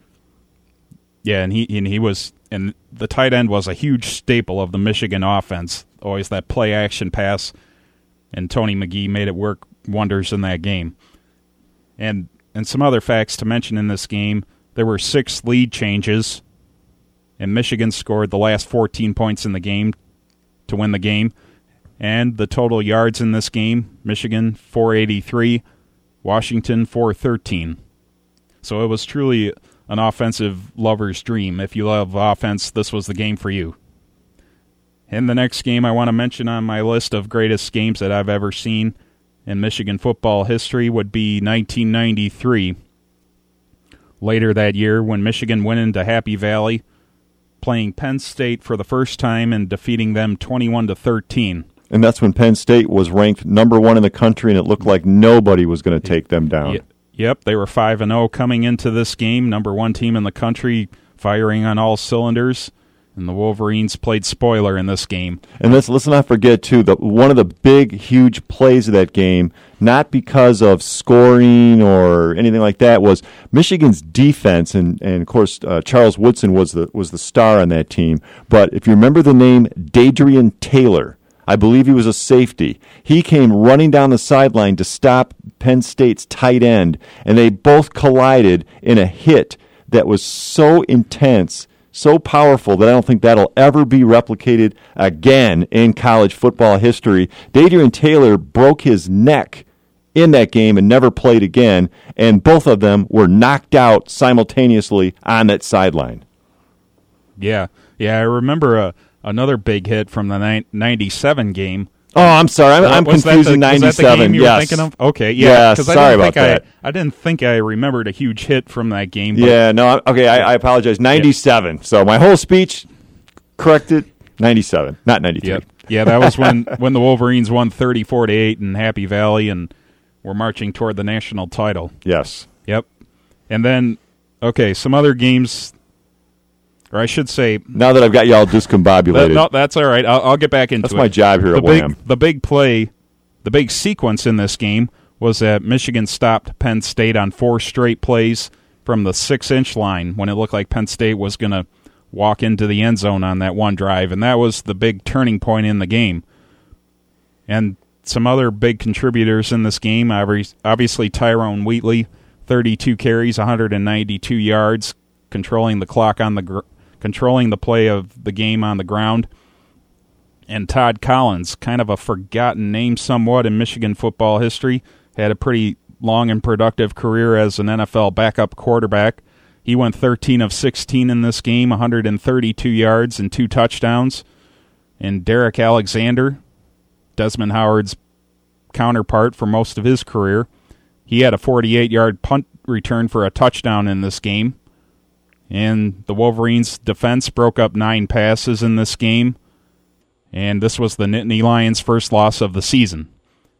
Speaker 2: Yeah, and the tight end was a huge staple of the Michigan offense. Always that play-action pass, and Tony McGee made it work wonders in that game. And some other facts to mention in this game, there were 6 lead changes, and Michigan scored the last 14 points in the game to win the game. And the total yards in this game, Michigan 483, Washington 413. So it was truly an offensive lover's dream. If you love offense, this was the game for you. And the next game I want to mention on my list of greatest games that I've ever seen in Michigan football history would be 1993. Later that year, when Michigan went into Happy Valley, playing Penn State for the first time and defeating them 21-13.
Speaker 3: And that's when Penn State was ranked number 1 in the country, and it looked like nobody was going to take them down.
Speaker 2: Yep, they were 5-0 coming into this game, number 1 team in the country, firing on all cylinders. And the Wolverines played spoiler in this game.
Speaker 3: And let's not forget, too, one of the big, huge plays of that game, not because of scoring or anything like that, was Michigan's defense. And of course, Charles Woodson was the star on that team. But if you remember the name Dadrian Taylor, I believe he was a safety. He came running down the sideline to stop Penn State's tight end, and they both collided in a hit that was so intense, so powerful, that I don't think that'll ever be replicated again in college football history. Dadrian Taylor broke his neck in that game and never played again, and both of them were knocked out simultaneously on that sideline.
Speaker 2: Yeah, I remember another big hit from the 97 game.
Speaker 3: Oh, I'm sorry. I'm confusing 97.
Speaker 2: Was that the game you were thinking of? Okay,
Speaker 3: yeah. Sorry about that.
Speaker 2: I didn't think I remembered a huge hit from that game.
Speaker 3: Yeah, no, okay, I apologize. 97. Yeah. So my whole speech corrected 97, not 93.
Speaker 2: Yep. Yeah, that was when the Wolverines won 34-8 in Happy Valley and were marching toward the national title.
Speaker 3: Yes.
Speaker 2: Yep. And then, okay, some other games, or I should say...
Speaker 3: Now that I've got you all discombobulated.
Speaker 2: No, that's all right. I'll get back into it.
Speaker 3: That's my job here at Wham.
Speaker 2: The big play, the big sequence in this game was that Michigan stopped Penn State on 4 straight plays from the 6-inch line when it looked like Penn State was going to walk into the end zone on that one drive, and that was the big turning point in the game. And some other big contributors in this game, obviously Tyrone Wheatley, 32 carries, 192 yards, controlling the clock on controlling the play of the game on the ground. And Todd Collins, kind of a forgotten name somewhat in Michigan football history, had a pretty long and productive career as an NFL backup quarterback. He went 13 of 16 in this game, 132 yards and 2 touchdowns. And Derek Alexander, Desmond Howard's counterpart for most of his career, he had a 48-yard punt return for a touchdown in this game. And the Wolverines' defense broke up 9 passes in this game. And this was the Nittany Lions' first loss of the season.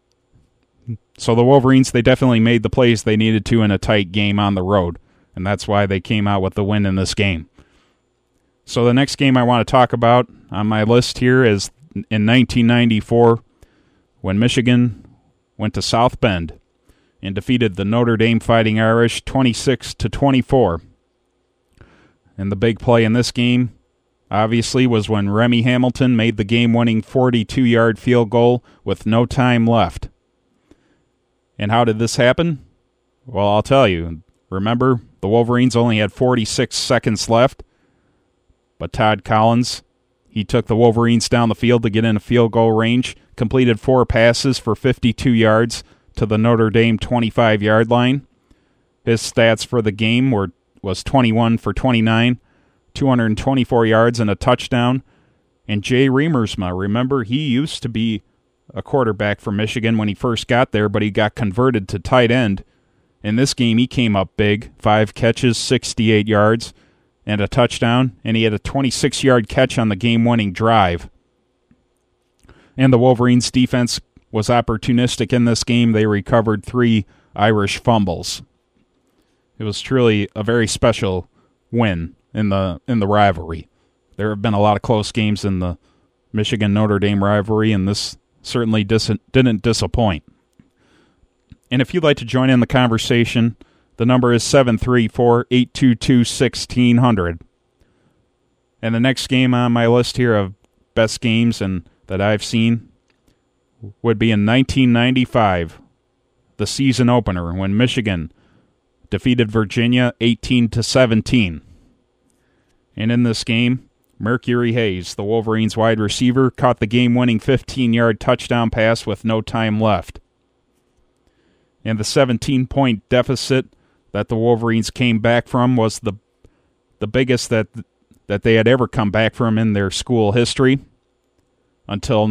Speaker 2: So the Wolverines, they definitely made the plays they needed to in a tight game on the road. And that's why they came out with the win in this game. So the next game I want to talk about on my list here is in 1994, when Michigan went to South Bend and defeated the Notre Dame Fighting Irish 26-24. And the big play in this game, obviously, was when Remy Hamilton made the game-winning 42-yard field goal with no time left. And how did this happen? Well, I'll tell you. Remember, the Wolverines only had 46 seconds left, but Todd Collins, he took the Wolverines down the field to get in a field goal range, completed 4 passes for 52 yards to the Notre Dame 25-yard line. His stats for the game was 21 for 29, 224 yards and a touchdown. And Jay Riemersma, remember, he used to be a quarterback for Michigan when he first got there, but he got converted to tight end. In this game, he came up big, 5 catches, 68 yards, and a touchdown, and he had a 26-yard catch on the game-winning drive. And the Wolverines' defense was opportunistic in this game. They recovered 3 Irish fumbles. It was truly a very special win in the rivalry. There have been a lot of close games in the Michigan-Notre Dame rivalry, and this certainly didn't disappoint. And if you'd like to join in the conversation, the number is 734-822-1600. And the next game on my list here of best games and that I've seen would be in 1995, the season opener, when Michigan defeated Virginia 18-17. And in this game, Mercury Hayes, the Wolverines wide receiver, caught the game-winning 15-yard touchdown pass with no time left. And the 17-point deficit that the Wolverines came back from was the biggest that they had ever come back from in their school history until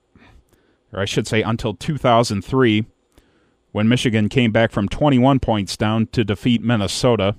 Speaker 2: 2003, when Michigan came back from 21 points down to defeat Minnesota.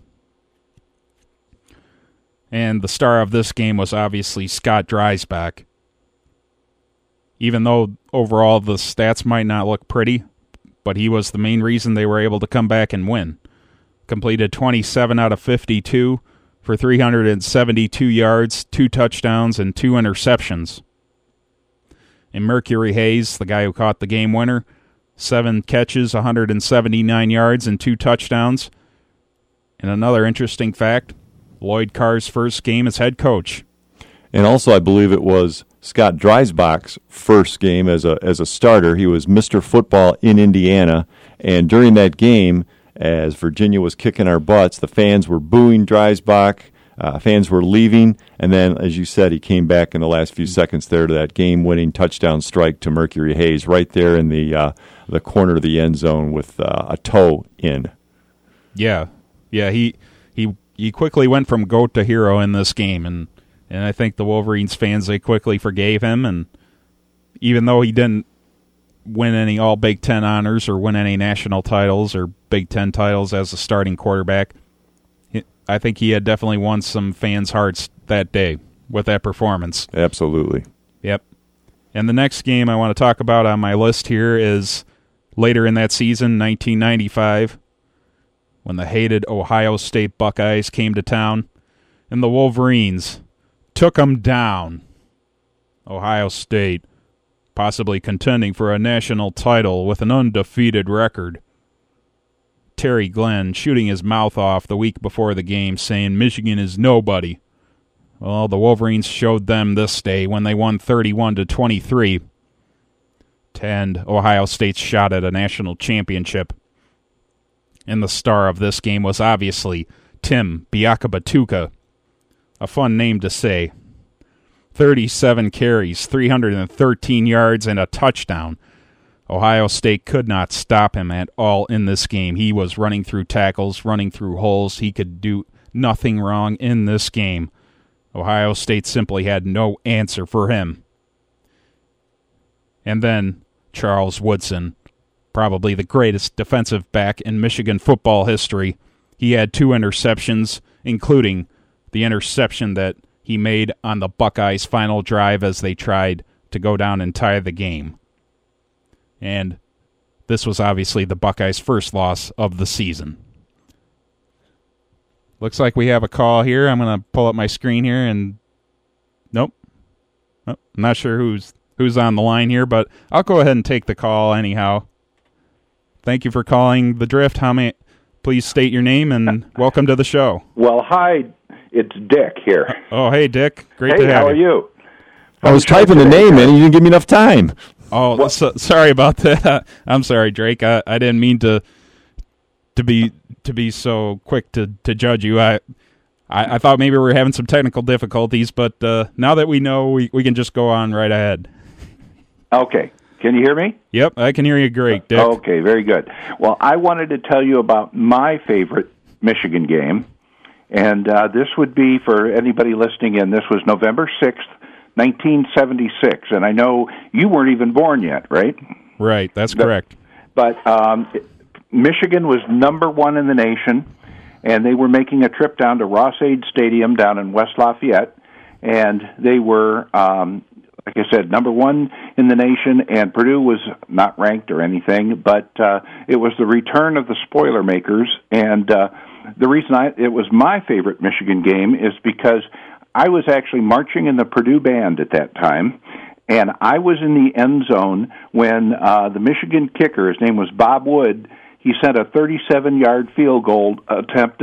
Speaker 2: And the star of this game was obviously Scott Dreisbach. Even though overall the stats might not look pretty, but he was the main reason they were able to come back and win. Completed 27 out of 52 for 372 yards, 2 touchdowns, and 2 interceptions. And Mercury Hayes, the guy who caught the game winner, 7 catches, 179 yards, and 2 touchdowns. And another interesting fact, Lloyd Carr's first game as head coach.
Speaker 3: And also, I believe it was Scott Dreisbach's first game as a starter. He was Mr. Football in Indiana, and during that game, as Virginia was kicking our butts, the fans were booing Dreisbach, fans were leaving, and then, as you said, he came back in the last few seconds there to that game-winning touchdown strike to Mercury Hayes right there in the corner of the end zone with a toe in.
Speaker 2: Yeah, he quickly went from GOAT to hero in this game, and I think the Wolverines fans, they quickly forgave him, and even though he didn't win any all Big Ten honors or win any national titles or Big Ten titles as a starting quarterback, I think he had definitely won some fans' hearts that day with that performance.
Speaker 3: Absolutely.
Speaker 2: Yep. And the next game I want to talk about on my list here is later in that season, 1995, when the hated Ohio State Buckeyes came to town, and the Wolverines took them down. Ohio State, possibly contending for a national title with an undefeated record. Terry Glenn shooting his mouth off the week before the game, saying Michigan is nobody. Well, the Wolverines showed them this day when they won 31-23 to end Ohio State's shot at a national championship. And the star of this game was obviously Tim Biakabatuka, a fun name to say. 37 carries, 313 yards, and a touchdown. Ohio State could not stop him at all in this game. He was running through tackles, running through holes. He could do nothing wrong in this game. Ohio State simply had no answer for him. And then Charles Woodson, probably the greatest defensive back in Michigan football history. He had 2 interceptions, including the interception that he made on the Buckeyes' final drive as they tried to go down and tie the game. And this was obviously the Buckeyes' first loss of the season. Looks like we have a call here. I'm going to pull up my screen here, and nope. I'm not sure who's on the line here, but I'll go ahead and take the call anyhow. Thank you for calling The Drift. Please state your name and welcome to the show.
Speaker 10: Well, hi, it's Dick here.
Speaker 2: Oh, hey, Dick. Great to have you.
Speaker 10: Hey, how are you?
Speaker 3: I was typing the name in, and you didn't give me enough time.
Speaker 2: Oh, sorry about that. I'm sorry, Drake. I didn't mean to be so quick to judge you. I thought maybe we were having some technical difficulties, but now that we know, we can just go on right ahead.
Speaker 10: Okay. Can you hear me?
Speaker 2: Yep, I can hear you great, Dick.
Speaker 10: Okay, very good. Well, I wanted to tell you about my favorite Michigan game, and this would be, for anybody listening in, this was November 6th, 1976, and I know you weren't even born yet, right?
Speaker 2: Right, that's correct.
Speaker 10: But Michigan was number 1 in the nation, and they were making a trip down to Ross-Ade Stadium down in West Lafayette, and they were, like I said, number 1 in the nation, and Purdue was not ranked or anything, but it was the return of the Spoilermakers, and the reason it was my favorite Michigan game is because I was actually marching in the Purdue band at that time, and I was in the end zone when the Michigan kicker, his name was Bob Wood, he sent a 37-yard field goal attempt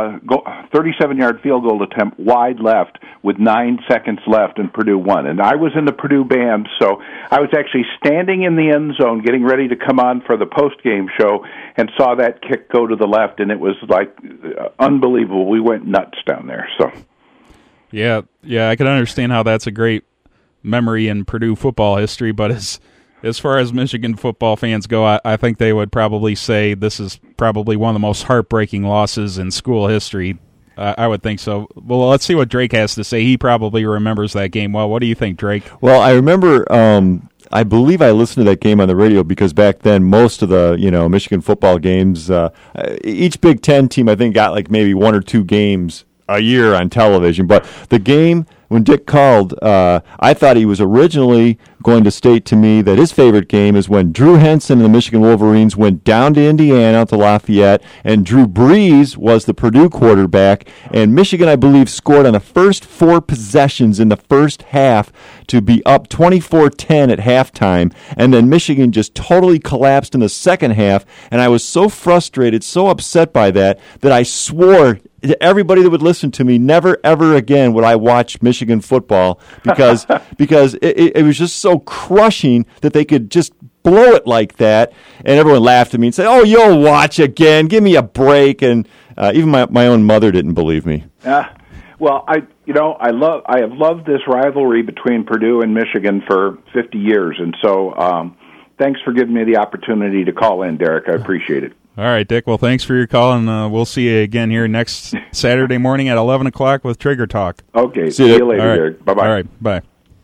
Speaker 10: wide left with 9 seconds left, and Purdue won. And I was in the Purdue band, so I was actually standing in the end zone getting ready to come on for the post-game show and saw that kick go to the left, and it was like unbelievable. We went nuts down there. So.
Speaker 2: Yeah, I can understand how that's a great memory in Purdue football history, but as far as Michigan football fans go, I think they would probably say this is probably one of the most heartbreaking losses in school history. I would think so. Well, let's see what Drake has to say. He probably remembers that game well. What do you think, Drake?
Speaker 3: Well, I remember, I believe I listened to that game on the radio because back then most of the Michigan football games, each Big Ten team I think got like maybe 1 or 2 games a year on television. But the game, when Dick called, I thought he was originally going to state to me that his favorite game is when Drew Henson and the Michigan Wolverines went down to Indiana, to Lafayette, and Drew Brees was the Purdue quarterback, and Michigan, I believe, scored on the first 4 possessions in the first half to be up 24-10 at halftime, and then Michigan just totally collapsed in the second half, and I was so frustrated, so upset by that I swore to everybody that would listen to me, never, ever again would I watch Michigan football because it was just so crushing that they could just blow it like that. And everyone laughed at me and said, "Oh, you'll watch again. Give me a break." And even my own mother didn't believe me.
Speaker 10: Well, I have loved this rivalry between Purdue and Michigan for 50 years, and so thanks for giving me the opportunity to call in, Derek. I appreciate it.
Speaker 2: All right, Dick. Well, thanks for your call, and we'll see you again here next Saturday morning at 11 o'clock with Trigger Talk.
Speaker 10: Okay. See you later,
Speaker 2: right.
Speaker 10: Derek. Bye-bye.
Speaker 2: All right. Bye.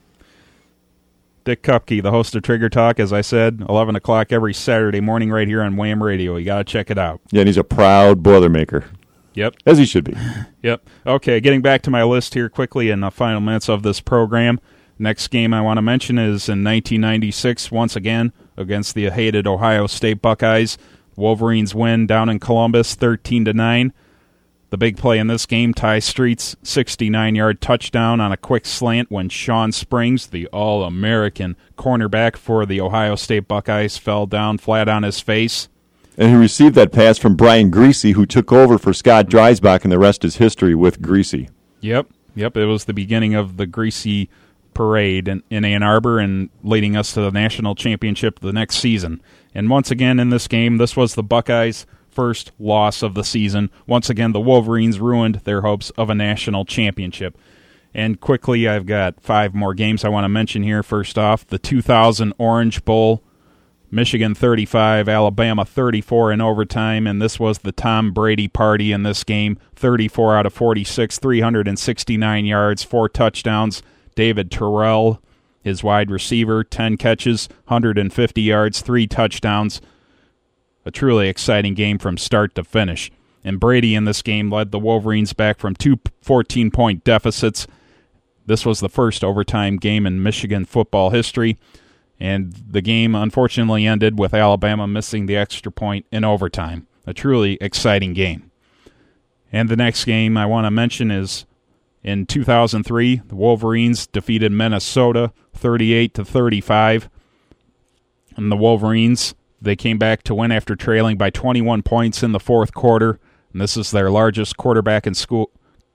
Speaker 2: Dick Kupke, the host of Trigger Talk, as I said, 11 o'clock every Saturday morning right here on Wham Radio. You got to check it out.
Speaker 3: Yeah, and he's a proud Boilermaker.
Speaker 2: Yep.
Speaker 3: As he should be.
Speaker 2: Yep. Okay, getting back to my list here quickly in the final minutes of this program. Next game I want to mention is in 1996, once again, against the hated Ohio State Buckeyes. Wolverines win down in Columbus, 13-9. The big play in this game, Ty Street's 69-yard touchdown on a quick slant when Sean Springs, the All-American cornerback for the Ohio State Buckeyes, fell down flat on his face.
Speaker 3: And he received that pass from Brian Greasy, who took over for Scott Dreisbach, and the rest is history with Greasy.
Speaker 2: Yep. Yep, it was the beginning of the greasy parade in Ann Arbor and leading us to the national championship the next season. And once again in this game, this was the Buckeyes' first loss of the season. Once again, the Wolverines ruined their hopes of a national championship. And quickly, I've got 5 more games I want to mention here. First off, the 2000 Orange Bowl, Michigan 35, Alabama 34 in overtime, and this was the Tom Brady party in this game. 34 out of 46, 369 yards, 4 touchdowns. David Terrell, his wide receiver, 10 catches, 150 yards, 3 touchdowns. A truly exciting game from start to finish. And Brady in this game led the Wolverines back from 2 14-point deficits. This was the first overtime game in Michigan football history. And the game unfortunately ended with Alabama missing the extra point in overtime. A truly exciting game. And the next game I want to mention is in 2003, the Wolverines defeated Minnesota 38-35. And the Wolverines, they came back to win after trailing by 21 points in the fourth quarter. And this is their largest comeback in school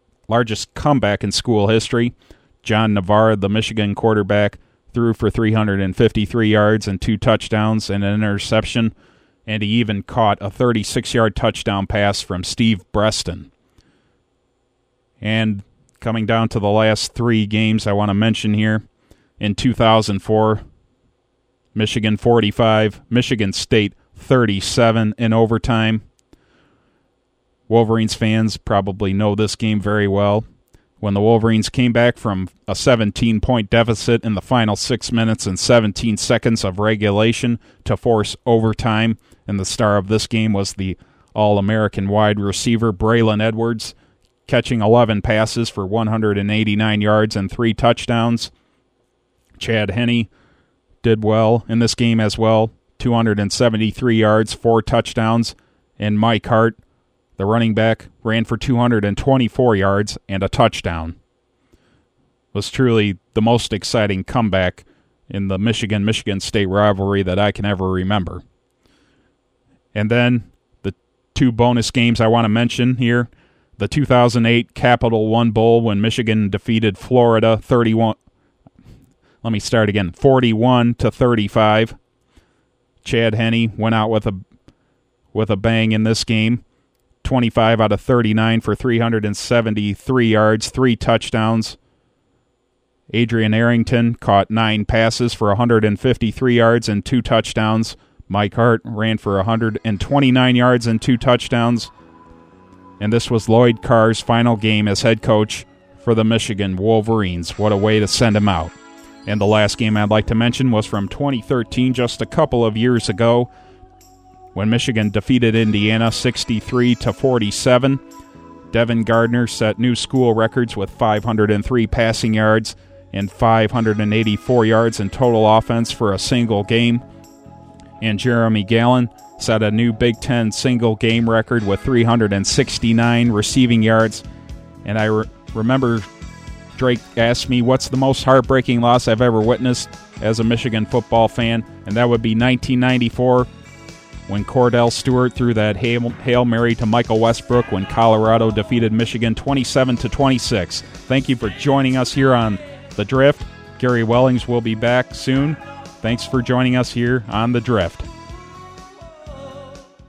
Speaker 2: history. John Navarre, the Michigan quarterback, threw for 353 yards and 2 touchdowns and an interception, and he even caught a 36-yard touchdown pass from Steve Breston. And coming down to the last 3 games I want to mention here, in 2004, Michigan 45, Michigan State 37 in overtime. Wolverines fans probably know this game very well. When the Wolverines came back from a 17-point deficit in the final 6 minutes and 17 seconds of regulation to force overtime, and the star of this game was the All-American wide receiver Braylon Edwards, catching 11 passes for 189 yards and 3 touchdowns. Chad Henne did well in this game as well, 273 yards, 4 touchdowns, and Mike Hart, the running back, ran for 224 yards and a touchdown. It was truly the most exciting comeback in the Michigan State rivalry that I can ever remember. And then the 2 bonus games I want to mention here. The 2008 Capital One Bowl when Michigan defeated Florida 41-35. Chad Henne went out with a bang in this game. 25 out of 39 for 373 yards, 3 touchdowns. Adrian Arrington caught 9 passes for 153 yards and 2 touchdowns. Mike Hart ran for 129 yards and 2 touchdowns. And this was Lloyd Carr's final game as head coach for the Michigan Wolverines. What a way to send him out. And the last game I'd like to mention was from 2013, just a couple of years ago, when Michigan defeated Indiana 63-47. Devin Gardner set new school records with 503 passing yards and 584 yards in total offense for a single game. And Jeremy Gallon set a new Big Ten single game record with 369 receiving yards. And I remember Drake asked me what's the most heartbreaking loss I've ever witnessed as a Michigan football fan, and that would be 1994 when Cordell Stewart threw that Hail Mary to Michael Westbrook when Colorado defeated Michigan 27-26. Thank you for joining us here on The Drift. Gary Wellings will be back soon. Thanks for joining us here on The Drift.